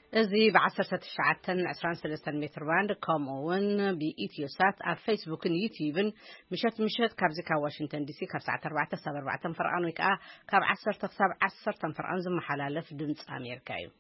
ازي بعشرة تشعتن 23 متر باند كومون بإيتيوسات على فيسبوك يوتيوب مشت كابزيكا واشنطن دي سي كاب ساعة 4 فرقان ويكا كاب 10 فرقان زم حلالف دمت أمريكايو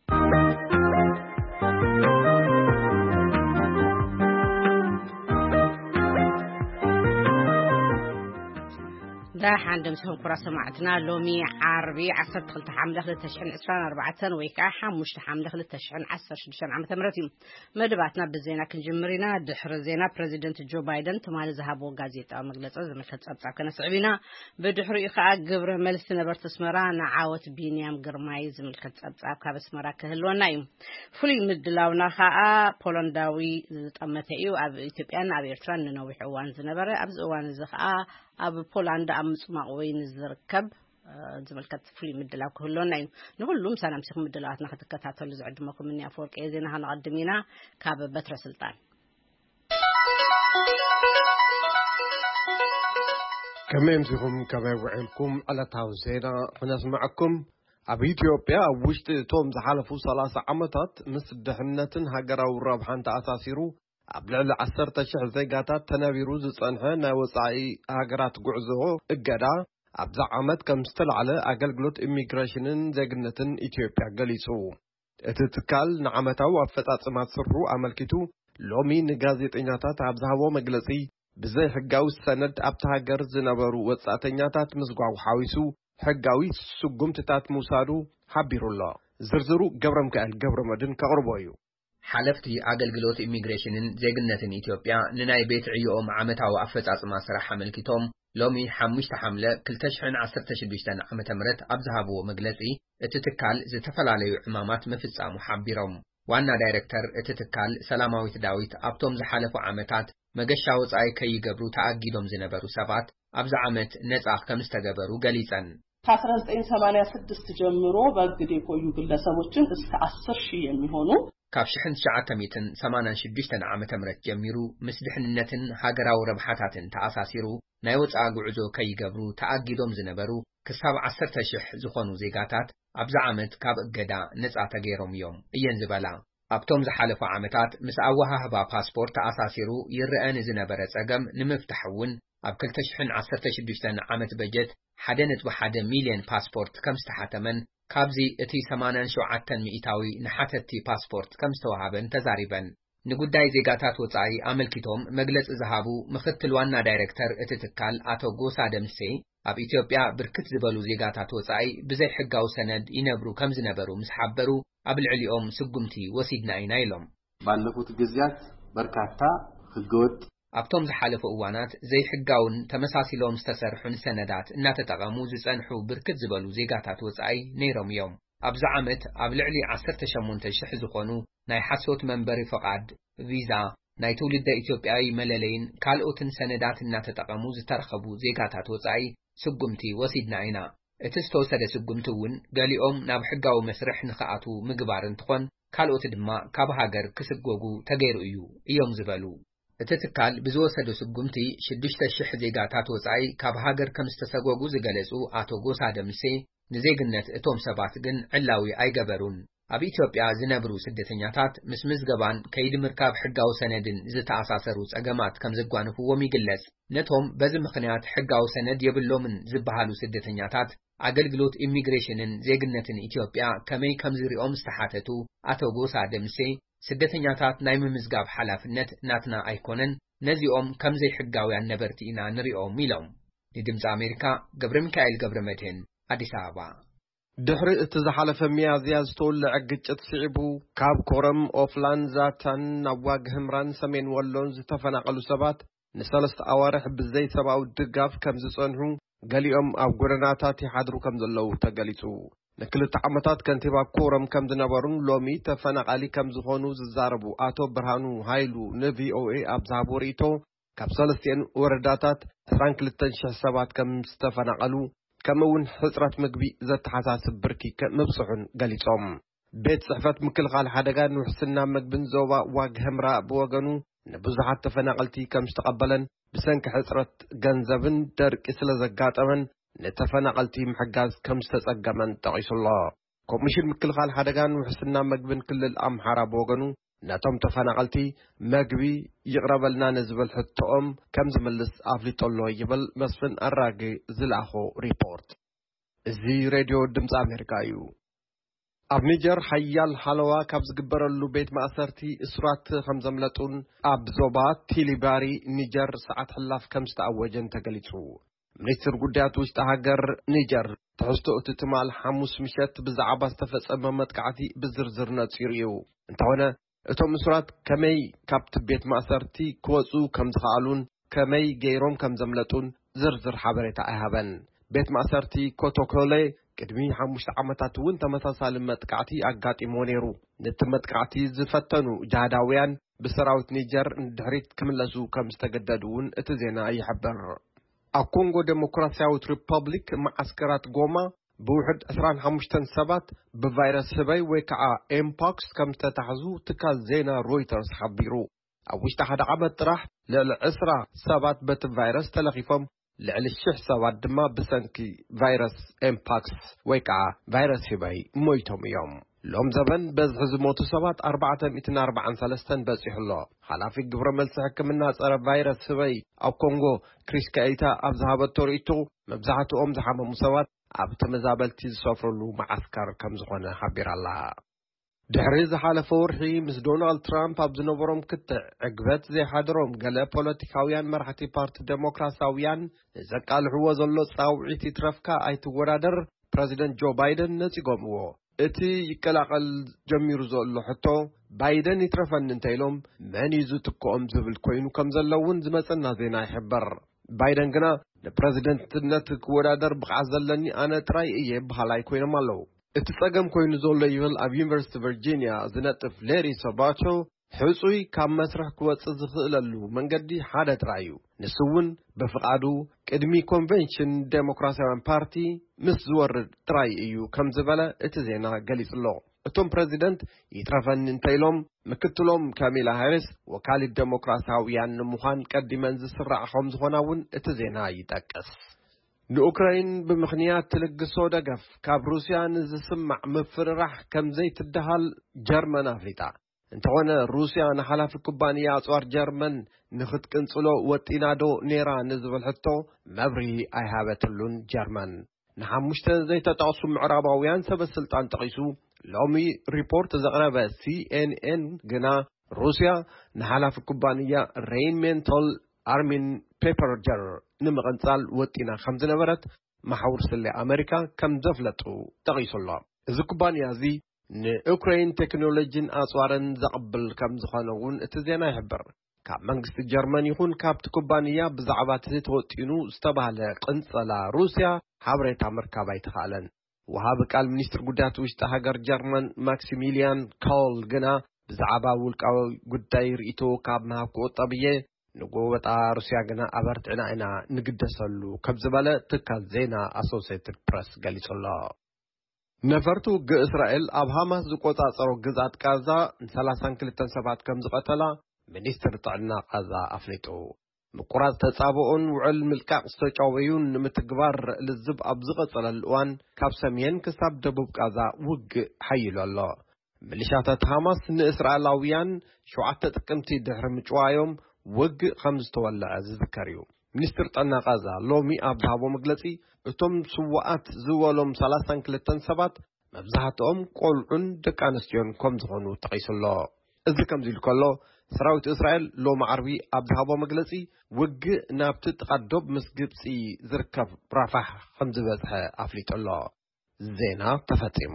ده عندهم سهم كراسة معتنا لومي عربي عصر دخلت حملة للتشحن 24 ويكا حمش حملة للتشحن 10 عام تمرتين مدباتنا بالزينة كنجمرينا دحر زينة بريزيدنت جو بايدن تمال ذهبوا غازيتا مجلس زمخت صبصا كنا صعبينا بدحر يخا قبر ملس نبرت اسمران عاوت بينيام قرماي زمخت صبصا كابسمرا كهلونا يوم فلي مدلاونا خا بولنداوي زطمتيو اب ايثيوبيان اب ايرتران نوح وان زنبره اب زوان زخا اب بولندا أمسمع وين الزركب زملكت فلي مدلاو كلنا نقولهم سلام سيكم مدلاواتنا خدكتاتو لزعدمكم مني أفورك إذن هنقدمينا كاب بتر سلطان كمان سيكم كابا وعلكم على تاوزينا ونسمعكم أبي إثيوبيا وشت توم زحالفو 3 عامات مس دحنتن هاجرا ورابحان تأساسيرو أبلع 10,000 زيجاتات تنابيرو زصنها ناوصاي هاجرات غعزو اجدا أبزع عامات كم ستل على أجلجلوت إميغريشنن زيجنتن إثيوبيا جليسو اتتكال نعمتاو أفتاصمات سرو أملكتو لومي نغازيطيناتات أبزهاو مجلسي بزي حقاو السند أبتهاجر زنبرو وصاتيناتات مزغواو حاويسو حقاوي سقمتتات موسادو حبيرو الله زرزرو قبرم كأل قبرمدن كغربويو حلفتي أجلجلوت إميغريشنن زيجنتن إثيوبيا نناي بيت عيوم عمتاو أفتاصما سرح ملكتهم لومي حمشت حملة كل تشحن 16 عام تمرت أبزهابو مجلسي اتتكال زتفلاليو عمامات مفصا محبيرهم وانا دايركتر اتتكال سلاماوي داويت أبتم زحالفو عامتات مغشاو صاي كي يقبرو تأجيدهم زنبرو سبات أبز عامت نزاق كمستقبرو قليسا 1986 ጀምሮ በግዴ ቆዩ ግለሰቦችን እስከ 10,000 የሚሆኑ ካብ 1986 ዓመተ ምህረት ጀሚሩ ምስድሕንነትን ሃገራዊ ረብሓታትን ተኣሳሲሩ ናይ ወፃ ጉዕዞ ከይገብሩ ተኣጊዶም ዝነበሩ ክሳብ 10,000 ዝኾኑ ዜጋታት ኣብዛ ዓመት ካብ እገዳ ነፃ ተገይሮም እዮም እየን ዝበላ ኣብቶም ዝሓለፉ ዓመታት ምስ ኣወሃህባ ፓስፖርት ተኣሳሲሩ ይርአን ዝነበረ ፀገም ንምፍታሕ እውን ኣብ 2016 ዓመት በጀት 1.1 ሚልዮን ፓስፖርት ከም ዝተሓተመን ካብዚ እቲ 87 ሚእታዊ ንሓተቲ ፓስፖርት ከም ዝተወሃበን ተዛሪበን ንጉዳይ ዜጋታት ወፃኢ ኣመልኪቶም መግለጽ ዝሃቡ ምክትል ዋና ዳይሬክተር እቲ ትካል ኣቶ ጎሳ ደምሴ ኣብ ኢትዮጵያ ብርክት ዝበሉ ዜጋታት ወፃኢ ብዘይ ሕጋዊ ሰነድ ይነብሩ ከም ዝነበሩ ምስ ሓበሩ ኣብ ልዕሊኦም ስጉምቲ ወሲድና ኢና ኢሎም ባለፉት ጊዜያት በርካታ ህገወጥ ኣብቶም ዝሓለፉ እዋናት ዘይ ሕጋውን ተመሳሲሎም ዝተሰርሑን ሰነዳት እናተጠቐሙ ዝጸንሑ ብርክት ዝበሉ ዜጋታት ወፃኢ ነይሮም እዮም ኣብዛ ዓመት ኣብ ልዕሊ 18,000 ዝኾኑ ናይ ሓሶት መንበሪ ፍቃድ ቪዛ ናይ ትውልደ ኢትዮጵያዊ መለለይን ካልኦትን ሰነዳት እናተጠቐሙ ዝተረኸቡ ዜጋታት ወፃኢ ስጉምቲ ወሲድና ኢና እቲ ዝተወሰደ ስጉምቲ እውን ገሊኦም ናብ ሕጋዊ መስርሕ ንኽኣቱ ምግባር እንትኾን ካልኦት ድማ ካብ ሃገር ክስጎጉ ተገይሩ እዩ እዮም ዝበሉ እቲ ትካል ብዝወሰደ ስጉምቲ 6,000 ዜጋታት ወፃኢ ካብ ሃገር ከም ዝተሰጎጉ ዝገለጹ ኣቶ ጎሳ ደምሴ ንዜግነት እቶም ሰባት ግን ዕላዊ ኣይገበሩን ኣብ ኢትዮጵያ ዝነብሩ ስደተኛታት ምስ ምዝገባን ከይዲ ምርካብ ሕጋዊ ሰነድን ዝተኣሳሰሩ ፀገማት ከም ዘጓንፍዎም ይግለጽ ነቶም በዚ ምኽንያት ሕጋዊ ሰነድ የብሎምን ዝበሃሉ ስደተኛታት ኣገልግሎት ኢሚግሬሽንን ዜግነትን ኢትዮጵያ ከመይ ከም ዝሪኦም ዝተሓተቱ ኣቶ ጎሳ ደምሴ ስደተኛታት ናይ ምምዝጋብ ሓላፍነት ናትና ኣይኮነን ነዚኦም ከምዘይ ሕጋውያን ነበርቲ ኢና ንሪኦም ኢሎም ንድምፂ ኣሜሪካ ገብረ ሚካኤል ገብረ መድህን ኣዲስ ኣበባ ድሕሪ እቲ ዝሓለፈ ሚያዝያ ዝተወልዐ ግጭት ስዒቡ ካብ ኮረም ኦፍላን ዛታን ናብ ዋግ ህምራን ሰሜን ወሎን ዝተፈናቀሉ ሰባት ንሰለስተ ኣዋርሕ ብዘይ ሰብኣዊ ድጋፍ ከም ዝጸንሑ ገሊኦም ኣብ ጎደናታት ይሓድሩ ከም ዘለዉ ተገሊጹ ንክልተ ዓመታት ከንቲባ ኮረም ከም ዝነበሩን ሎሚ ተፈናቃሊ ከም ዝኾኑ ዝዛረቡ ኣቶ ብርሃኑ ሃይሉ ንቪኦኤ ኣብ ዝሃቦ ርእቶ ካብ 3 ወረዳታት 22,000 ሰባት ከም ዝተፈናቀሉ ከምውን ሕፅረት ምግቢ ዘተሓሳስብ ብርኪ ምብፅሑን ገሊጾም ቤት ጽሕፈት ምክልኻል ሓደጋ ንውሕስና ምግብን ዞባ ዋግ ህምራ ብወገኑ ንብዙሓት ተፈናቀልቲ ከም ዝተቐበለን ብሰንኪ ሕፅረት ገንዘብን ደርቂ ስለ ዘጋጠመን نتفنقلتي محجاز كم استسقمن تقيس الله ኮሚሽን ምክልኻል ሓደጋን ውሕስና መግብን ክልል ኣምሓራ በወገኑ ነቶም ተፈናቐልቲ መግቢ ይቕረበልና ንዝብል ሕቶኦም ከም ዝምልስ ኣፍሊጦሎ ይብል መስፍን ኣራጊ ዝለኣኾ ሪፖርት። እዚ ሬድዮ ድምፂ ኣሜሪካ እዩ። ኣብ ኒጀር ሓያል ሓለዋ ካብ ዝግበረሉ ቤት ማእሰርቲ እስራት ከም ዘምለጡን ኣብ ዞባ ቲሊባሪ ኒጀር ሰዓት ሕላፍ ከም ዝተኣወጀን ተገሊጹ። ሚኒስትር ጉዳያት ውሽጢ ሃገር ኒጀር ትሕዝቶ እቲ ትማል ሐሙስ ምሸት ብዛዕባ ዝተፈጸመ መጥቃዕቲ ብዝርዝር ነጺሩ እዩ። እንተኾነ እቶም እስራት ከመይ ካብቲ ቤት ማእሰርቲ ክወፁ ከም ዝኽኣሉን ከመይ ገይሮም ከም ዘምለጡን ዝርዝር ሓበሬታ ኣይሃበን። ቤት ማእሰርቲ ኮቶኮሌ ቅድሚ 5 ዓመታት እውን ተመሳሳሊ መጥቃዕቲ ኣጋጢሞ ነይሩ። ነቲ መጥቃዕቲ ዝፈተኑ ጃሃዳውያን ብሰራዊት ኒጀር ንድሕሪት ክምለሱ ከም ዝተገደዱ እውን እቲ ዜና ይሕብር። ኣብ ኮንጎ ዴሞክራሲያዊት ሪፐብሊክ ማዓስከራት ጎማ ብውሕድ 25 ሰባት ብቫይረስ ህበይ ወይ ከዓ ኤምፖክስ ከም ዝተታሕዙ ትካል ዜና ሮይተርስ ሓቢሩ። ኣብ ውሽጢ ሓደ ዓመት ጥራሕ ልዕሊ 20 ሰባት በቲ ቫይረስ ተለኺፎም ልዕሊ 1,000 ሰባት ድማ ብሰንኪ ቫይረስ ኤምፖክስ ወይ ከዓ ቫይረስ ህበይ ሞይቶም እዮም። ሎም ዘበን በዝሒ ዝሞቱ ሰባት 443 በፂሑሎ። ሓላፊ ግብረ መልሲ ሕክምና ጸረ ቫይረስ ህበይ ኣብ ኮንጎ ክሪስ ካኢታ ኣብ ዝሃበቶ ርእይቶ መብዛሕትኦም ዝሓመሙ ሰባት ኣብ ተመዛበልቲ ዝሰፍረሉ ማዓስከር ከም ዝኾነ ሓቢራላ። ድሕሪ ዝሓለፈ ወርሒ ምስ ዶናልድ ትራምፕ ኣብ ዝነበሮም ክትዕ ዕግበት ዘይሓደሮም ገለ ፖለቲካውያን መራሕቲ ፓርቲ ዴሞክራሲያውያን ዘቃልሕዎ ዘሎ ጻውዒት ይትረፍካ ኣይትወዳደር ፕሬዚደንት ጆ ባይደን ነጺጎምዎ። እቲ ይቀላቀል ጀሚሩ ዘሎ ሕቶ ባይደን ይትረፈን እንተኢሎም መን እዩ ዝትክኦም ዝብል ኮይኑ ከም ዘለውን ዝመጽና ዜና ይሕበር። ባይደን ግና ንፕሬዚደንትነት ክወዳደር ብቕዓት ዘለኒ ኣነ ጥራይ እየ ባህላይ ኮይኖም ኣለዉ። እቲ ጸገም ኮይኑ ዘሎ ይብል ኣብ ዩኒቨርሲቲ ቨርጂኒያ ዝነጥፍ ሌሪ ሰባቾ ሕጹይ ካብ መስርሕ ክወጽእ ዝኽእለሉ መንገዲ ሓደ ጥራይ እዩ። ንሱ እውን ብፍቓዱ ቅድሚ ኮንቬንሽን ዴሞክራሲያውያን ፓርቲ ምስ ዝወርድ ጥራይ እዩ ከም ዝበለ እቲ ዜና ገሊጹሎ። እቶም ፕሬዚደንት ይትረፈኒ እንተኢሎም ምክትሎም ካሚላ ሃሪስ ወካሊት ዴሞክራሲያውያን ንምዃን ቀዲመን ዝስራዕ ከም ዝኾና እውን እቲ ዜና ይጠቅስ። ንኡክራይን ብምኽንያት ትልግሶ ደገፍ ካብ ሩስያ ንዝስማዕ ምፍርራሕ ከም ዘይትደሃል ጀርመን ኣፍሊጣ። እንተኾነ ሩስያ ንሓላፊ ኩባንያ ኣጽዋር ጀርመን ንኽትቅንጽሎ ወጢናዶ ኔራ ንዝብል ሕቶ መብርሂ ኣይሃበትሉን ጀርመን። ንሓሙሽተ ዘይተጠቕሱ ምዕራባውያን ሰበስልጣን ጠቒሱ ሎሚ ሪፖርት ዘቕረበ ሲኤንኤን ግና ሩስያ ንሓላፊ ኩባንያ ሬይንሜንቶል ኣርሚን ፔፐርጀር ንምቕንጻል ወጢና ከም ዝነበረት ማሕበር ስለ ኣሜሪካ ከም ዘፍለጡ ጠቒሱሎ። እዚ ኩባንያ እዚ ንኡክራይን ቴክኖሎጂን ኣጽዋርን ዘቕብል ከም ዝኾነ እውን እቲ ዜና ይሕብር። ካብ መንግስቲ ጀርመን ይኹን ካብቲ ኩባንያ ብዛዕባ እቲ ተወጢኑ ዝተባህለ ቅንጸላ ሩስያ ሓበሬታ ምርካብ ኣይተኻእለን። ወሃቢ ቃል ሚኒስትር ጉዳያት ውሽጢ ሃገር ጀርመን ማክሲሚሊያን ኮል ግና ብዛዕባ ውልቃዊ ጉዳይ ርእይቶ ካብ ምሃብ ክቁጠብ እየ ንጎወጣ ሩስያ ግና ኣበርቲዕና ኢና ንግደሰሉ ከም ዝበለ ትካል ዜና ኣሶሲየትድ ፕሬስ ገሊጹሎ። ነፈርቲ ውግእ እስራኤል ኣብ ሃማስ ዝቆጻጸሮ ግዝኣት ጋዛ 32 ሰባት ከም ዝቐተላ ሚኒስትር ጥዕና ጋዛ ኣፍሊጡ። ምቁራጽ ተጻብኦን ውዕል ምልቃቕ ዝተጫወዩን ንምትግባር ልዝብ ኣብ ዝቐጸለሉ እዋን ካብ ሰሜን ክሳብ ደቡብ ጋዛ ውግእ ሓይሉ ኣሎ። ሚሊሻታት ሃማስ ንእስራኤላውያን 7 ጥቅምቲ ድሕሪ ምጭዋዮም ውግእ ከም ዝተወልዐ ዝዝከር እዩ። ሚኒስትር ጥዕና ጋዛ ሎሚ ኣብ ዝሃቦ መግለጺ እቶም ስዋኣት ዝበሎም 32 ሰባት መብዛሕትኦም ቆልዑን ደቂ ኣንስትዮን ከም ዝኾኑ ጠቒሱሎ። እዚ ከምዚ ኢሉ ከሎ ሰራዊት እስራኤል ሎሚ ዓርቢ ኣብ ዝሃቦ መግለጺ ውግእ ናብቲ ጥቓዶብ ምስ ግብጺ ዝርከብ ራፋሕ ከም ዝበጽሐ ኣፍሊጡሎ። ዜና ተፈጺሙ።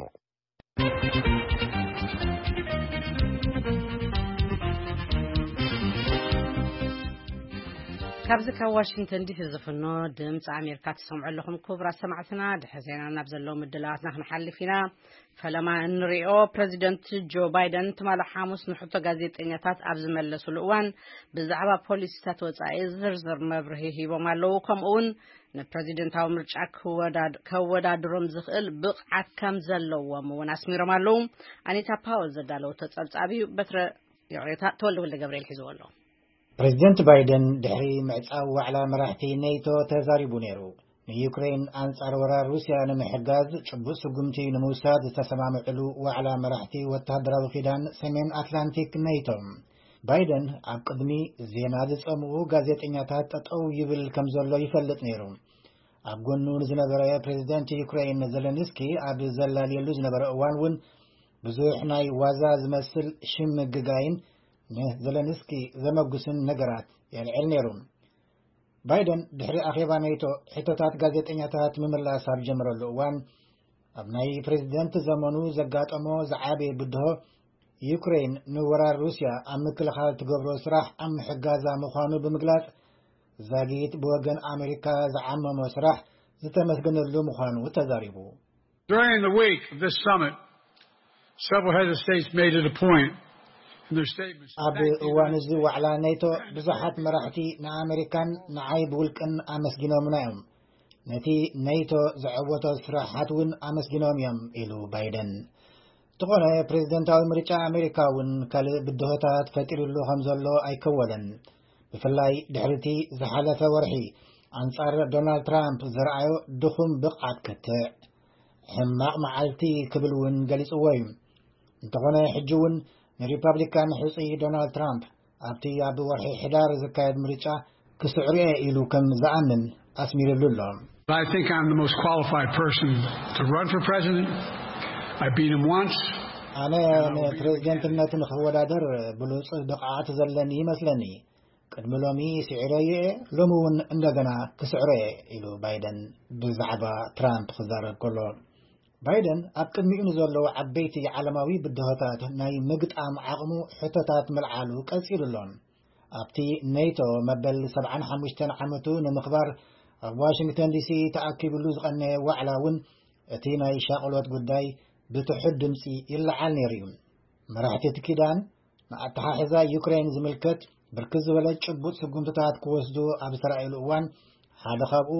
ካብዚ ካብ ዋሽንግተን ዲሲ ዝፍኖ ድምፂ ኣሜሪካ ትሰምዑ ኣለኹም። ክቡራት ሰማዕትና ድሕሪ ዜና ናብ ዘለዎ ምድላዋትና ክንሓልፍ ኢና። ፈለማ እንሪኦ ፕሬዚደንት ጆ ባይደን ትማል ሐሙስ ንሕቶ ጋዜጠኛታት ኣብ ዝመለሱሉ እዋን ብዛዕባ ፖሊሲታት ወጻኢ ዝርዝር መብርሂ ሂቦም ኣለዉ። ከምኡውን ንፕሬዚደንታዊ ምርጫ ከወዳድሮም ዝኽእል ብቕዓት ከም ዘለዎም እውን ኣስሚሮም ኣለዉ። ኣኒታ ፓወል ዘዳለወ ተጸብጻቢ በትረ የቕሬታ ተወልደ ገብርኤል ሒዝዎ ኣሎ። ፕሬዚደንት ባይደን ድሕሪ ምዕጻው ዋዕላ መራሕቲ ኔቶ ተዛሪቡ ነይሩ። ንዩክሬን አንጻር ወራር ሩስያ ንምሕጋዝ ጭቡጥ ስጉምቲ ንምውሳድ ዝተሰማምዕሉ ዋዕላ መራሕቲ ወታደራዊ ኺዳን ሰሜን አትላንቲክ ኔቶ ባይደን ኣብ ቅድሚ ዜና ዝጸምኡ ጋዜጠኛታት ጠጠው ይብል ከም ዘሎ ይፈልጥ ነይሩ ኣብ ጎኑ ዝነበረ ፕሬዝዳንት ዩክሬን ዘለንስኪ ኣብ ዘላልየሉ ዝነበረ እዋን እውን ብዙሕ ናይ ዋዛ ዝመስል ሽምግጋይን ንዘለንስኪ ዘመጉስን ነገራት የልዕል ነይሩ ባይደን ድሕሪ ኣኼባ ኔቶ ሕቶታት ጋዜጠኛታት ምምላስ ኣብ ጀመረሉ እዋን ኣብ ናይ ፕሬዝዳንት ዘመኑ ዘጋጠሞ ዝዓበየ ብድሆ ዩክሬን ንወራር ሩስያ ኣብ ምክልኻል ትገብሮ ስራሕ ኣብ ምሕጋዛ ምዃኑ ብምግላጽ ዛጊት ብወገን ኣሜሪካ ዝዓመሞ ስራሕ ዝተመስገነሉ ምዃኑ ተዛሪቡ During the week of this summit several heads of states made it a point in their statements ኣብ እዋን እዚ ዋዕላ ኔቶ ብዙሓት መራሕቲ ንኣሜሪካን ንዓይ ብውልቅን ኣመስጊኖምና እዮም ነቲ ኔቶ ዝዕወቶ ስራሓት እውን ኣመስጊኖም እዮም ኢሉ ባይደን ተኾነ ፕሬዝደንታዊ ምርጫ ኣሜሪካ እውን ካልእ ብድሆታት ፈጢሩሉ ከም ዘሎ ኣይከወለን ብፍላይ ድሕርቲ ዝሓለፈ ወርሒ አንጻር ዶናልድ ትራምፕ ዘርአዮ ድኹም ብቕዓት ክትዕ ሕማቕ መዓልቲ ክብል እውን ገሊጽዎ እዩ እንተኾነ ሕጂ እውን ንሪፐብሊካን ሕፁ ዶናልድ ትራምፕ ኣብቲ ኣብ ወርሒ ሕዳር ዝካየድ ምርጫ ክስዕርየ ኢሉ ከም ዝኣምን ኣስሚሩሉ ኣሎ I think I'm the most qualified person to run for president. I've been him once. ኣነ ንፕሬዝደንትነት ንኽወዳደር ብሉፅ ብቕዓት ዘለኒ ይመስለኒ ቅድሚ ሎሚ ስዕረየ ሎሚ እውን እንደገና ክስዕረየ ኢሉ ባይደን ብዛዕባ ትራምፕ ክዛረብ ከሎ ባይደን ኣብ ቅድሚኡ ንዘለዉ ዓበይቲ ዓለማዊ ብድሆታት ናይ ምግጣም ዓቕሙ ሕቶታት መልዓሉ ቀፂሉ ኣሎ ኣብቲ ኔቶ መበል 75 ዓመቱ ንምኽባር ኣብ ዋሽንግተን ዲሲ ተኣኪብሉ ዝቐነየ ዋዕላ እውን እቲ ናይ ሻቕሎት ጉዳይ ብትሑት ድምፂ ይለዓል ነይሩ እዩ መራሕቲ እቲ ኪዳን ንኣተሓሕዛ ዩክሬን ዝምልከት ብርክት ዝበለ ጭቡጥ ስጉምትታት ክወስዱ ኣብ ዝተራእየሉ እዋን ሓደ ካብኡ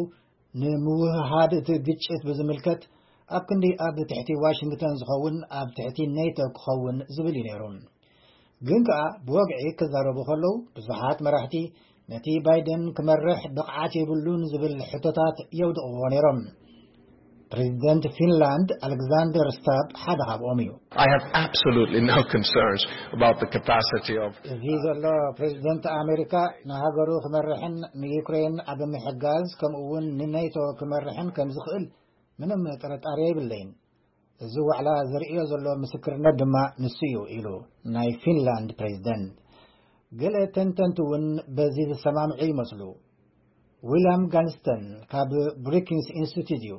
ንምውህሃድ እቲ ግጭት ብዝምልከት ኣብ ክንዲ ኣብ ትሕቲ ዋሽንግተን ዝኸውን ኣብ ትሕቲ ኔቶ ክኸውን ዝብል እዩ ነይሩ ግን ከዓ ብወግዒ ክዛረቡ ከለዉ ብዙሓት መራሕቲ ነቲ ባይደን ክመርሕ ብቕዓት የብሉን ዝብል ሕቶታት የውድቕዎ ነይሮም President Finland Alexander Stubb had I have absolutely no concerns about the capacity of the President America نهاجرو كمرحن نيوكرين عدم حجاز كم أول نيتو كمرحن كم زخل منهم ترى قريب اللين زو على زرقية زلوا مسكر ندمة نسيو إلو ناي فنلاند President قال تنتون بزيد السمام عي مسلو ويليام غانستون كاب بريكنز انستيتيو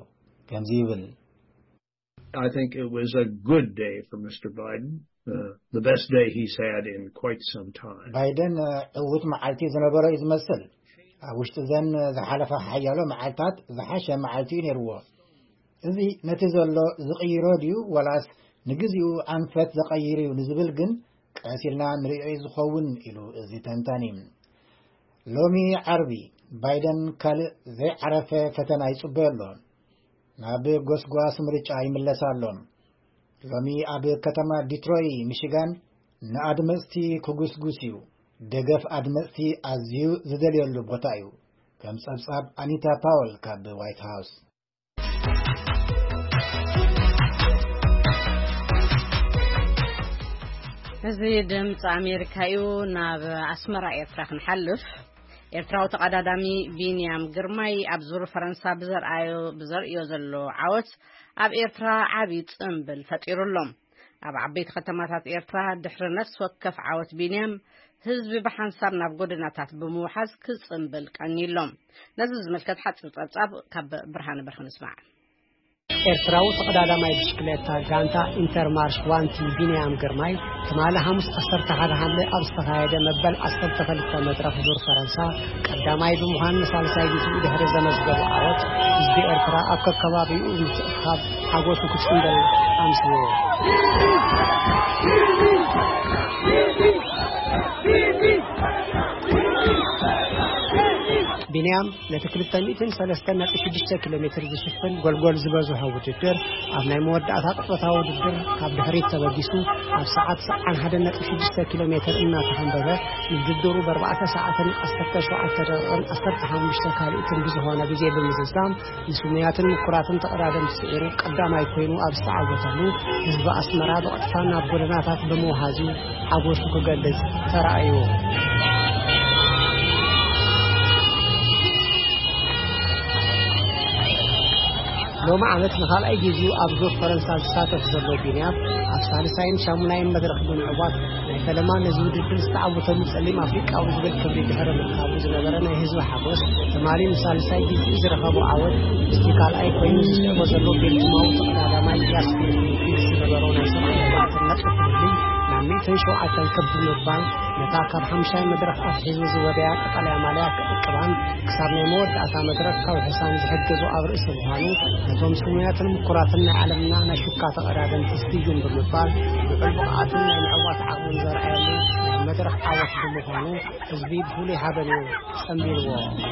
I think it was a good day for Mr. Biden, the best day he's had in quite some time. Biden قوت معالتي زنبرة إزمسل وشت زن زحلفة حيالو معالتات زحاشة معالتي نروا إذي نتزلو زغيراديو ولاس نجزيو عنفت زغيريو نزبلغن كاسلنا نريعي زخون إلو إذي تنتانيم لومي عربي بايدن كال زي عرفة فتناي سبيلون ናብ ጎስጓስ ምርጫ ይመለሳሎም ሎሚ ኣብ ከተማ ዲትሮይ ሚሽጋን ንኣድመፅቲ ክጉስጉስዩ ደገፍ ኣድመፅቲ ኣዝዩ ዝደልየሉ ቦታ እዩ ከም ጸብጻብ ኣኒታ ፓውል ካብ ዋይት ሃውስ እዚ ድምፂ ኣሜሪካ እዩ ናብ ኣስመራ ኤርትራ ክንሓልፍ ኤርትራው ተቀዳዳሚ ቢንያም ግርማይ ኣብ ዙር ፈረንሳ ብዘርእዮ ዘሎ ዓወት ኣብ ኤርትራ ዓቢ ጽምብል ፈጢሩሎም ኣብ ዓበይቲ ከተማታት ኤርትራ ድሕሪ ነፍስ ወከፍ ዓወት ቢንያም ህዝቢ ብሓንሳብ ናብ ጎደናታት ብምውሓዝ ክጽምብል ቀኒሎም ነዚ ዝምልከት ሓፂር ጸብጻብ ካብ ብርሃነ በርህ ንስማዕ ኤርትራው ተቀዳዳማይ ብሽክሌታ ጋንታ ኢንተርማርሽ ዋንቲ ቢንያም ግርማይ ትማለ ሐሙስ 11 ሐምሌ ኣብ ዝተካየደ መበል 12 መድረኽ ዙር ፈረንሳ ቀዳማይ ብምዃን ሳልሳይ ጊዜ ድሕሪ ዘመዝገቡ ዓወት ህዝቢ ኤርትራ ኣብ ከባቢኡ ምትእኻብ ሓጎሱ ክጽምብል ኣምስልዎ ቢንያም ቢንያም ለ236 ኪሎሜትር ዝሽፍን ጎልጎል ዝበዝሖ ውድድር ኣብ ናይ መወዳእታ ቅጽበታዊ ውድድር ካብ ድሕሪት ተበጊሱ ኣብ ሰዓት 1.6 ኪሎሜትር እናተኸንበበ ውድድሩ ብ4 ሰዓትን 17:15 ካልእትን ብዝኾነ ግዜ ብምዝዛም ንስሙያትን ምኩራትን ተቀዳደም ሲሩ ቀዳማይ ኮይኑ ኣብ ዝተዓወተሉ ህዝቢ ኣስመራ ብቐጥታ ናብ ጎደናታት ብምውሃዙ ሓጎሱ ክገልጽ ተራእዩ ሎማ ዓመት ንኻልኣይ ጊዜኡ ኣብ ዞር ፈረንሳ ዝሳተፍ ዘሎ ቢንያም ኣብ ሳልሳይን ሻሙናይን መድረኽ ብምዕዋት ናይ ፈለማ ነዚ ውድድር ዝተዓወተሉ ጸሊም ኣፍሪቃዊ ዝብል ክብሪ ድሕረ ምርካቡ ዝነበረ ናይ ህዝቢ ሓጎስ ተማሊ ንሳልሳይ ጊዜኡ ዝረኸቡ ዓወት እስቲ ካልኣይ ኮይኑ ዝስዕቦ ዘሎ ቤልጅማዊ ተቀዳዳማይ ያስፔር ፊሊፕስ ዝነበረው ናይ 7 ነጥቢ ፍልይ ናብ 107 ከብ ብምባል ነታ ካብ 5 መድረኽ ኣትሒዙ ዝወደያ ቀጠልያ ማልያ ክዕቅባን ክሳብ ናይ መወዳእታ መድረኽ ካብ ሕሳን ዝሕግዙ ኣብ ርእሲ ምዃኑ ነቶም ስሙያትን ምኩራትን ናይ ዓለምና ናይ ሹካ ተቐዳደምቲ ስትዩን ብምባል ብዕል ብቕዓትን ናይ ምዕዋት ዓቕምን ዘርአየሉ ናይ መድረኽ ዓወት ብምዃኑ ህዝቢ ብፍሉይ ሃበንዩ ጸንቢልዎ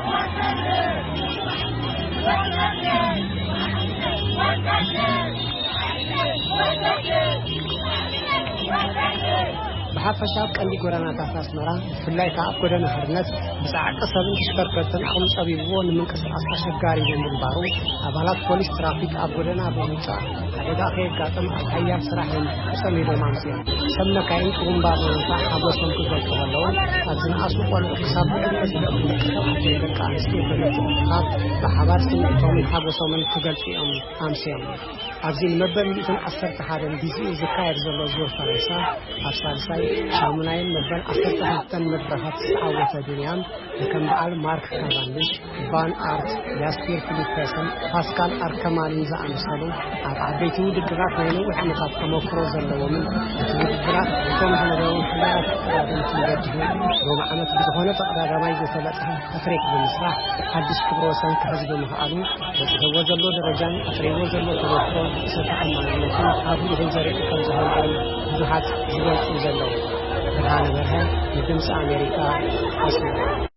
بحفشة قندي قرانا تاساس مرا فلاي كأب قدنا حرنت بساعة سبب تشكرتن أقوم صبيبون من كسر أساس جاري من بارو أبالات بوليس ترافيك أب قدنا بموسى هذا أخير قاتم الحياة صراحة سمي رومانسيا سمنا كائن قوم بارو نفع حبوس من كذا كهلون أزن أسوق والحساب الناس بأمك كأنسي بالحساب بحبار سن تومي حبوس من كذا في أمسيان أزين مبني يكون أثر تحرم بيزي زكاير زلوا زور فرنسا أصلا ساي شامناين مبن أثر تحتن مدرحات سعوة دنيام لكن بعد مارك كارانيش بان آرت ياسبير فيليبسن باسكال أركماني زعم سلو عبيتو دقرات نينو وحنا قد كمفروض زلوا من دقرات كم هنرون حلات قادم تنجده روما عمت بزهونة تقدر ما يجسلتها أفريق بمسرح حدش كبروسان كحزب مهالو وهو زلو درجان أفريق زلو تمفروض ستحمل لكن هذه الجزائر كالزهور ብዙሃት ዝገልጹ ዘለው ብርሃነ በርሀ የድምፂ አሜሪካ አስመራ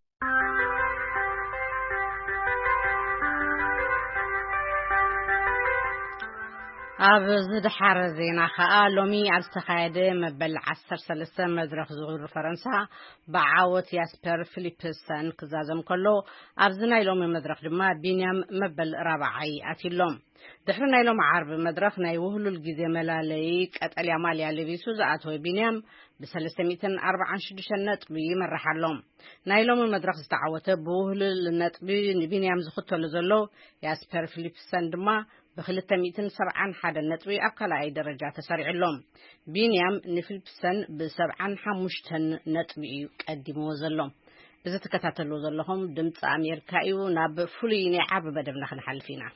ኣብ ዝድሓረ ዜና ከዓ ሎሚ ኣብ ዝተኻየደ መበል 13 መድረኽ ዙር ፈረንሳ ብዓወት ያስፐር ፊሊፕሰን ክዛዘም ከሎ ኣብዚ ናይ ሎሚ መድረኽ ድማ ቢንያም መበል ራብዓይ ኣትሎም ድሕሪ ናይ ሎሚ ዓርብ መድረኽ ናይ ውህሉል ግዜ መላለይ ቀጠልያ ማልያ ለቢሱ ዝኣተወ ቢንያም ብ346 ነጥቢ ይመርሕ ኣሎ ናይ ሎሚ መድረኽ ዝተዓወተ ብውህሉል ነጥቢ ንቢንያም ዝኽተሉ ዘሎ ያስፐር ፊሊፕሰን ድማ ب271 ነጥቢ ኣብ ካልኣይ ደረጃ ተሰሪዕሎም ቢንያም ንፊሊፕሰን ብ75 ነጥቢ ቀዲምዎ ዘሎ እዚ ተከታተሉ ዘለኹም ድምፂ ኣሜሪካ እዩ ናብ ፍሉይ ናይ ዓርብ መደብ ንሓልፍ ኢና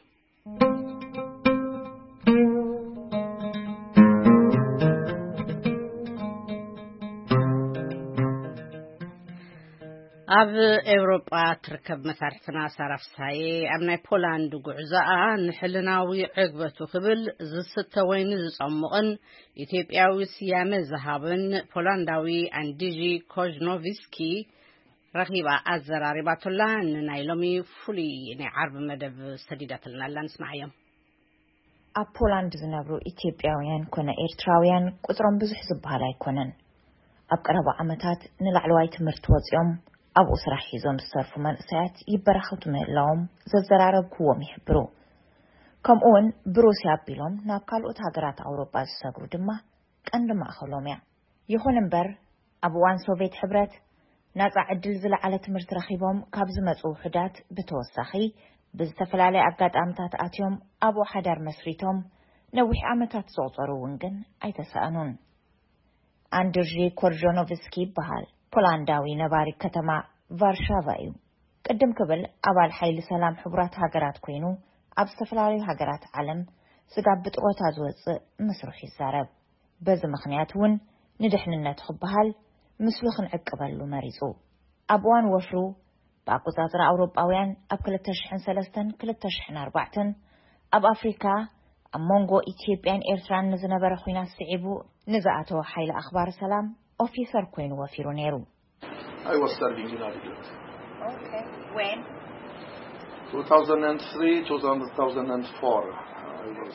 ኣብ ኤውሮጳ ትርከብ መሳርሕትና ሳራፍሳይ ኣብ ናይ ፖላንድ ጉዕዛኣ ንሕልናዊ ዕግበቱ ክብል ዝስተ ወይኒ ዝጸምቕን ኢትዮጵያዊ ስያመ ዝሃብን ፖላንዳዊ አንዲጂ ኮዝኖቪስኪ ረኺባ ኣዘራሪባቶላ ንናይ ሎሚ ፍሉይ ናይ ዓርብ መደብ ሰዲዳትልና ኣላ ንስማዕዮም ኣብ ፖላንድ ዝነብሩ ኢትዮጵያውያን ኮነ ኤርትራውያን ቁጥሮም ብዙሕ ዝበሃል ኣይኮነን ኣብ ቀረባ ዓመታት ንላዕለዋይ ትምህርቲ ወፂኦም أبو سرح يزون الصرف من ساعات يبرخت مهلاهم زرزرارب هو محبرو كم أون بروسيا بيلهم ناقل أتهاجرات أوروبا السجر دمه كأنما أخلوميا يخون بر أبوان سوفيت حبرت نزع الدلزل على تمرت رخيبهم كابز مسؤول حدات بتوسخي بزتفل على أبقات أمتات أتيوم أبو حدار مسريتهم نوح أمتات صوترو ونجن أي تسألون أندرجي كورجونوفسكي بحال ፖላንዳዊ ነባሪ ከተማ ቫርሻቫ እዩ ቀደም ከበል አባል ኃይል ሰላም ሕቡራት ሃገራት ኮይኑ ኣብ ዝተፈላለዩ ሃገራት ዓለም ስጋብ ጥቆታ ዝወፅእ መስሩሕ ይዛረብ በዚ ምኽንያት እውን ንድሕንነት ክበሃል ምስሉ ክንዕቅበሉ መሪጹ ኣብ እዋን ወፍሩ ብኣቆጻጽራ ኣውሮጳውያን ኣብ 2003-2004 ኣብ ኣፍሪካ ኣብ ሞንጎ ኢትዮጵያን ኤርትራን ዝነበረ ኩናት ስዒቡ ንዝኣተወ ኃይል ኣኽባር ሰላም officer Queen Wafironero. I was serving in Ireland. Okay. When? 2003, 2004. I was.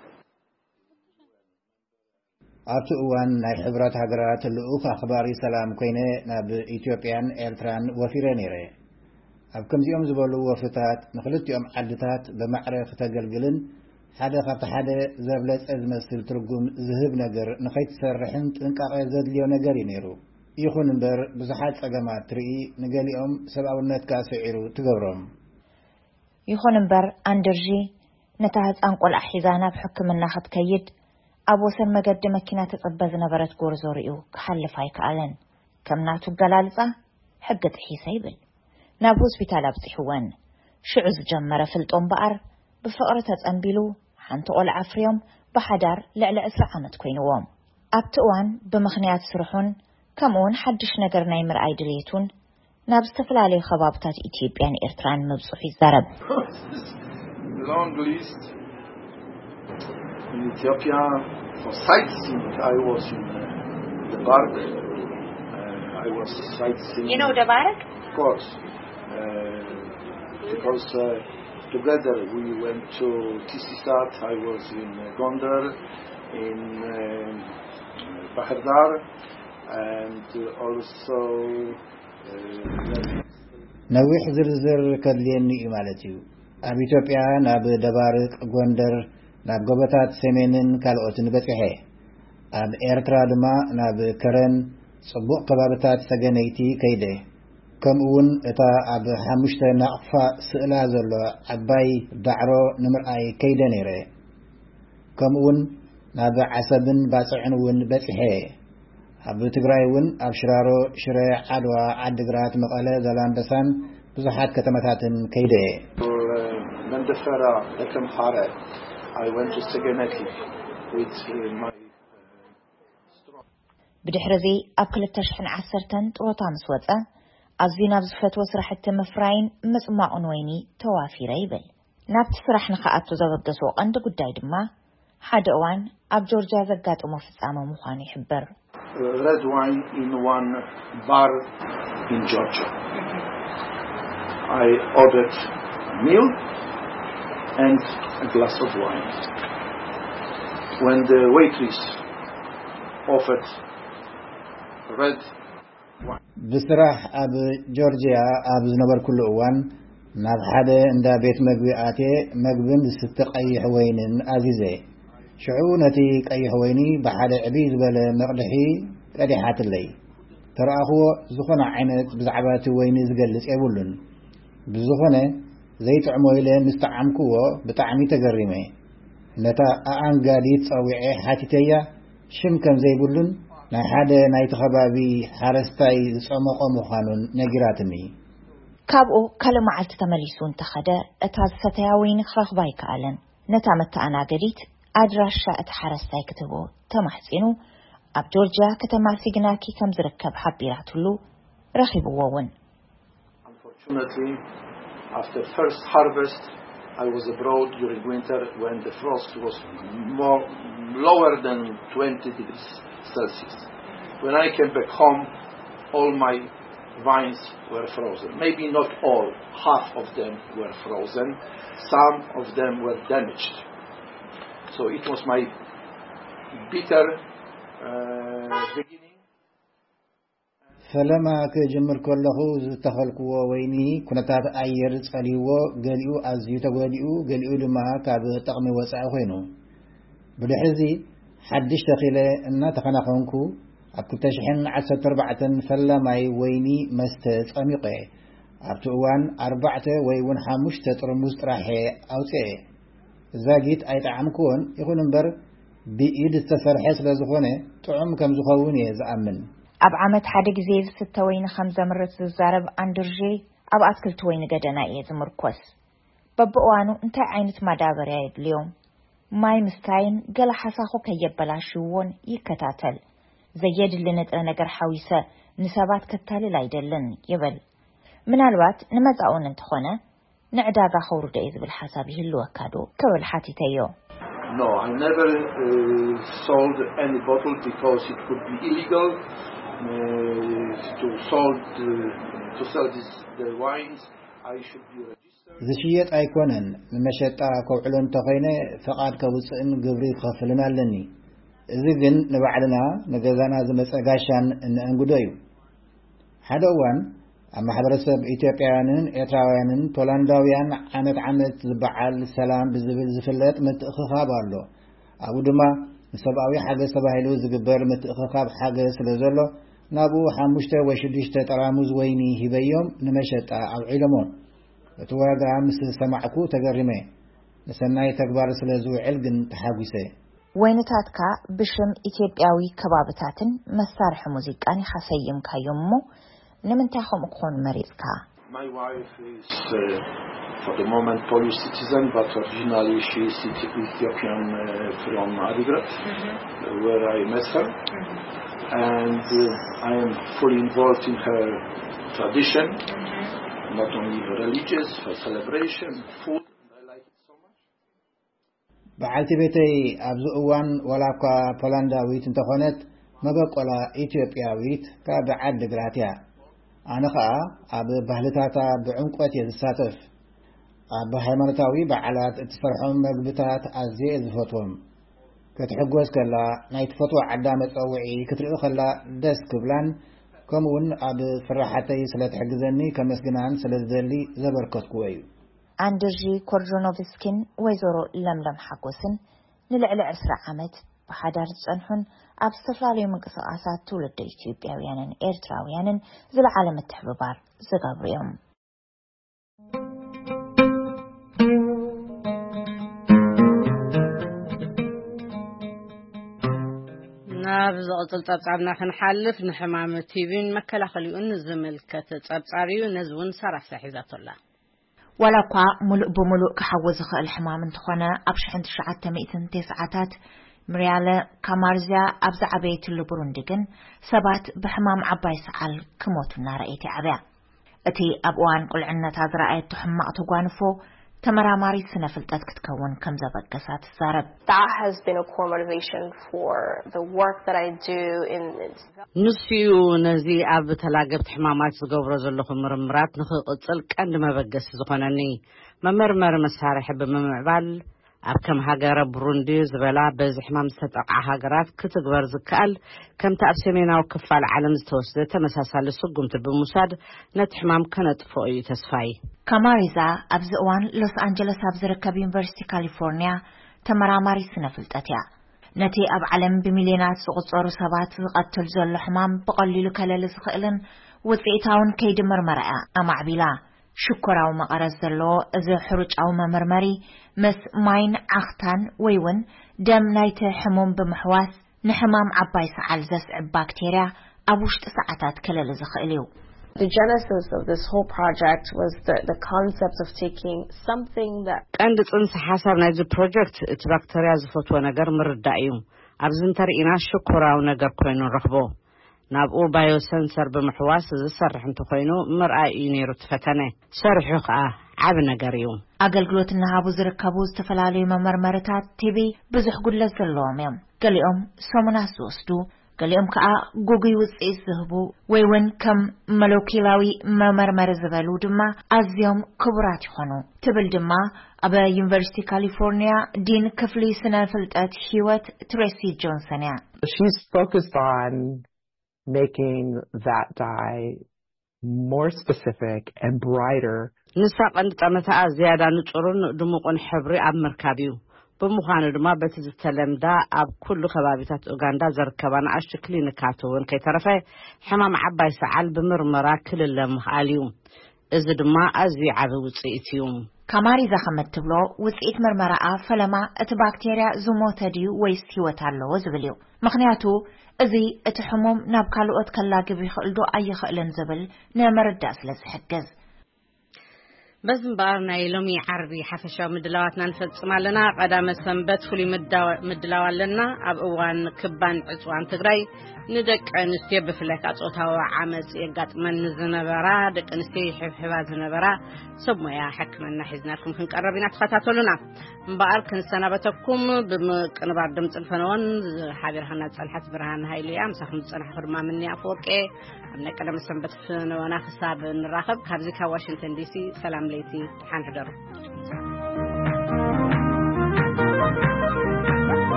ኣብቲ እዋን ናይ ሕብራት ሃገራት ልኡኽ ኣኽባሪ ሰላም ኮይነ ናብ ኢትዮጵያን ኤርትራን ወፊረ ነይረ። ኣብ ከምዚኦም ዝበሉ ወፍታት ንኽልቲኦም ዓድታት ብማዕረግ ተገልግልን ሓደ ካብቲ ሓደ ዘብለጸ ዝመስል ትርጉም ዝህብ ነገር ንኸይትሰርሕን ጥንቃቐ ዘድልዮ ነገር እዩ ነይሩ። ይኹን እምበር ብዙሓት ጸገማት ትርኢ ንገሊኦም ሰብኣውነትካ ስዒሩ ትገብሮም። ይኹን እምበር ኣንደርጂ ነታ ህፃን ቆልዓ ሒዛ ናብ ሕክምና ክትከይድ ኣብ ወሰን መገዲ መኪና ተጸበ ዝነበረት ጎርዞ ርኡ ክሓልፍ ኣይከኣለን። ከም ናቱ ገላልጻ ሕጊ ጥሒሰ ይብል ናብ ሆስፒታል ኣብፅሕወን። ሽዑ ዝጀመረ ፍልጦም በኣር ብፍቕሪ ተጸንቢሉ ሓንቲ ቆልዓ ፍርዮም ብሓዳር ልዕሊ 20 ዓመት ኮይንዎም። ኣብቲ እዋን ብምኽንያት ስርሑን ከምኡውን ሓድሽ ነገር ናይ ምርኣይ ድሌቱን ናብ ዝተፈላለዩ ከባብታት ኢትዮጵያን ኤርትራን መብጽሑ ይዛረብ። Long list in Ethiopia for sightseeing. I was in the Bark. I was sightseeing. You know the Bark? Of course. Because together we went to Tisisat. I was in Gondar, in Bahir Dar, and also ነዊሕ ዝርዝር ከድልየኒ እዩ ማለት እዩ። ኣብ ኢትዮጵያ ናብ ደባርቅ፣ ጎንደር፣ ናብ ጎበታት ሰሜንን ካልኦትን በጽሐ። ኣብ ኤርትራ ድማ ናብ ከረን፣ ጽቡቕ ከባብታት ሰገነይቲ ከይደ። ከምኡውን እታ ኣብ 5 ናቕፋ ስእላ ዘሎ ዓባይ ዳዕሮ ንምርኣይ ከይደ ነይረ። ከምኡውን ናብ ዓሰብን ባጽዕን እውን በጽሐ። ኣብ ትግራይ እውን ኣብ ሽራሮ፣ ሽረ፣ ዓድዋ፣ ዓዲግራት፣ መቐለ፣ ዘላንበሳን ብዙሓት ከተማታትን ከይደ። Mandafara, Ekamhara. I went to Seganeti with my ብድሕሪ ኣብ 2010 ጥሮታ ምስ ወፀ ኣዝዩ ናብ ዝፈትዎ ስራሕቲ ምፍራይን ምጽማዑን ወይኒ ተዋፊረ ይብል። ናብቲ ስራሕ ንኽኣቱ ዘበገሶ ቀንዲ ጉዳይ ድማ ሓደ እዋን ኣብ ጆርጂያ ዘጋጠሞ ፍጻመ ምዃኑ ይሕብር። Red wine in one bar in Georgia. I ordered meal and a glass of wine. When the waitress offered red wine. بصراحة أب جورجيا أب زنبر كل أوان ناب حدا عند بيت مقبي آتي مقبن ستق أي حوين عزيزي شعونتي أي حويني بحدا عبيد بلا مقدحي قدحات اللي ترى أخو زخنا عينت بزعبات ويني زقلس يقولن بزخنا زي تعمويلين نستعمكوه بطعمي تقرمي نتا أعنقاديت صويعي حاتيتيا شم كان زي يقولن نا حدا نايت خبابي حارستاي صمقو مخانون نجراتني كابو كلمة على تمليسون تخدا اتاز ستاوين خرخباي كالن نتا متانا قديت أدراشا اتحارستاي كتبو تمحسينو أب جورجيا كتما سيجناكي كم زركب حبيراتلو رخيبو وون. Unfortunately, after first harvest, I was abroad during winter when the frost was lower than 20 degrees Celsius. When I came back home, all my vines were frozen. Maybe not all, half of them were frozen. Some of them were damaged. So it was my bitter beginning. فلما كجمر كله زتخلقوا ويني كنتات أير تقليو قاليو أزيو تقليو قاليو لما كاب تقمي وسع خوينو بدحزي حدش تخيله إن تخنقونكو أكتشحن 14 فلما ويني مستت أميقه أبتوان 4 ويون 5 ترمز راحة أو تي زاجيت أي طعمكون يكون نبر بإيد التسرحس لزخونه طعم كم زخوني زأمن أب عمد حد جزيز 6 وين 5 مرات الزارب أندرجي أب أكلت وين جدنا يزمر كوس ببقوانو انت عينت مدابر يا اليوم ماي مستعين قال حساخو كيبلاشون يكتاتل زيد اللي نتر نجر حويسة نسابات كتال لا يدلن يبل من الوقت نمزعون انتخونه نعداغا خورو دايز بالحسابه اللو كادو كول حاتي تيو. No, I never sold any bottle because it could be illegal to sell the wines. ዝሽየጥ ኣይኮነን ንመሸጣ ከውዕሎን ተኸይነ ፈቃድ ከውፅእን ግብሪ ከፍልን ኣለኒ እዚ ግን ንባዕልና ንገዛና ዝመፀጋሻን እንእንግዶ እዩ ሓደ እዋን ኣብ ማሕበረሰብ ኢትዮጵያውያንን ኤርትራውያንን ፖላንዳውያን ዓመት ዝበዓል ሰላም ብዝብል ዝፍለጥ ምትእኽኻብ ኣሎ ኣብኡ ድማ ሰብኣዊ ሓገዝ ተባሂሉ ዝግበር ምትእኽኻብ ሓገዝ ስለዘሎ ናብኡ 5 ወይ 6 ጠራሙዝ ወይኒ ሂበዮም ንመሸጣ ኣብዒሎሞም እቲ ዋጋ ምስ ሰማዕኩ ተገሪመ ንሰናይ ተግባር ስለ ዝውዕል ግን ተሓጒሰ ወይነታትካ ብሽም ኢትዮጵያዊ ከባብታትን መሳርሒ ሙዚቃን ይኸሰይምካዮም ሞ ንምንታይ ከምኡ ክኾን መሪፅካ My wife is for the moment Polish citizen, but originally she is Ethiopian from Adigrat, where I met her. And I am fully involved in her tradition, not only her religious, her celebration, food. I like it so much. بعلت بيتي أبز أوان ولا كبولنداويت انتخونت مبقولا إثيوبياويت كبعد دقراتيا أنا خا أب بهلتاتا بعمقوت يزساتف أب هيمانتاوي بعلات تفرحهم مقبتات أزيز فتوم كتحقوز كلا نايت فتوى عدامة أوعي كتريو خلا دس كبلان كمون أب فرحتي سلت حقزني كمسجنان سلت ذلي زبركت كويو أندرجي كورجونوفسكين ويزورو لملم حقوسن نلعل عسر عامت بحدار تصنحن أب استفلالي منقصاصات تولد إثيوبياويانن إيرتراويانن زل عالم التحببار زغابريوم نابز قتل تبصعبنا خنحلف نحمام تيفين مكلاخليون زملكت تبصعريو نزون صرف سحيزات الله ولا قا ملء بملء كحوز خال حمام تخنا أبشحن تشعت 109 ساعات مريالة كامارزيا أبزع بيت اللبروندقن سبات بحمام عباي سعال كموتنا رأيتي عبا أتي أبوان قل عنا تازرأي تحمق تقوانفو تمراماري سنفلتات كتكون كم زبقسات الزارب. That has been a core motivation for the work that I do in نسيو نزي أب تلاقبت حمامات زقوبرز اللخو مرمرات نخل قتل كأن ما بقس زخوناني ممرمر مسارح بممعبال أب كم هاجر بروندي زبلا بز حمام ستقع هاجرات كتقبر زكال كم تأسمينا وكفال عالم زتوسد تمساسا لسقم تبمساد نت حمام كانت فوقي تسفاي كاماريزا أبزقوان لوس أنجلس أبزركب يونيفرسيتي كاليفورنيا تمراماري سنفلتاتيا نتي أب علم بمليونات سقطور سبات قتل زل حمام بقليل كلل زخيلن وزيتاون كيد مرمرة أمعبلا شكرا ومقرز زلو إذا حرج أو ممرمري مس ماين عختان ويون دم نايت حموم بمحواث نحمام عبايس عالزس بكتيريا أبوشت ساعتات كلل زخيليو The genesis of this whole project was the concept of taking something that عند تنس حسب نايز project بكتيريا زفتوى نجار مردائيو أبزن ترينا شكرا ونجار كوينو رخبو نابو بايوسنسر بمحواس زسرح انتو خينو مرأي نيرو تفتنه سرحو خاه عب نجاريوم أقلقلوت النهابو زركبوز تفلالي ممرمرتات تبي بزح قل لزلوم يوم قليهم سومناس وستو قليهم كأ قوغي وزئيس زهبو ويون كم ملوكيلاوي ممرمر زبالو دما أزيوم كبرات خانو تبل دما أبا يونيفرسيتي كاليفورنيا دين كفلي سنة فلتات هيوت تريسي جونسونيا She's focused on making that dye more specific and brighter. نساق أن تمتع زيادة نشرون دموقن حبري أب مركبيو بمخانو دما بتزتلم دا أب كل خبابتات أوغندا زركبان أشكلي نكاتون كي طرفه حمام عباي سعال بمرمرا كل اللمخاليو إذا دما أزي عبي وصيتيوم كماري زخمت تبلو وصيت مرمرا فلما اتباكتيريا زوموتا ديو ويستي وتالو وزبليو مخنياتو إذي اتحموم نابكالو اتكالاقي بيخلدو أي خلن زبل نامرد داس لزحجز بزنبار نايلومي عربي حفشة مدلواتنا نفتصم لنا قدام السنبت فلي مدلوات لنا أبوان كبان عصوان تغري ندك نستيب بفلك أصوتها وعمس يقات من زنبرا دك نستي حفحبا زنبرا سبما يا حكمنا حزناكم كن قربنا تخطاتوا لنا مبار كن سنبتكم بمقنبار دمت الفنوان حابر هنا تصلحت برهان هاي ليام ساخم تصلح فرما مني أفوكي أمنا قدام السنبت فنوانا خصاب نراخب كابزيكا واشنطن دي سي سلام ليتي حان حضر